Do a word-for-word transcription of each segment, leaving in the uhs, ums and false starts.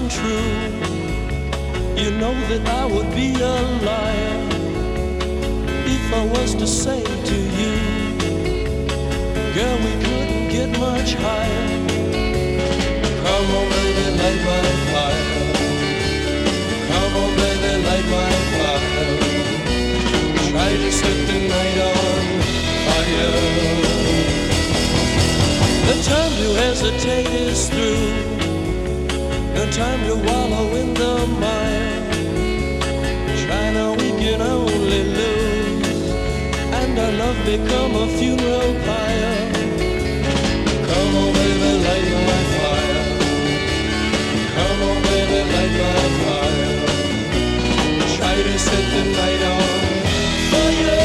come true. You know that I would be a liar if I was to say to you, girl, we couldn't get much higher. Come on, baby, light my fire. Come on, baby, light my fire. Try to set the night on fire. The time to hesitate is through. No time to wallow in the mire. Try now, we can only lose, and our love become a funeral pyre. Come on, baby, light my fire. Come on, baby, light my fire. Try to set the night on fire.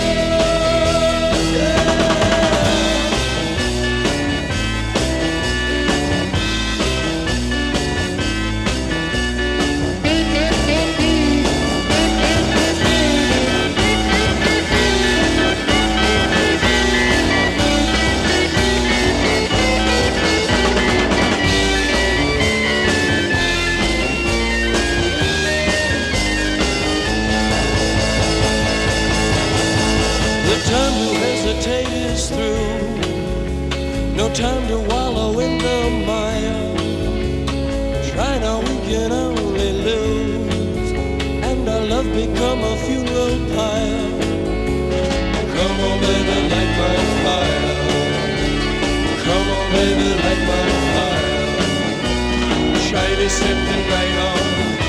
The time to hesitate is through. No time to wallow in the mire. Try now, we can only lose, and our love become a funeral pyre. Come on, baby, light my fire. Come on, baby, light my fire. Try to set the night on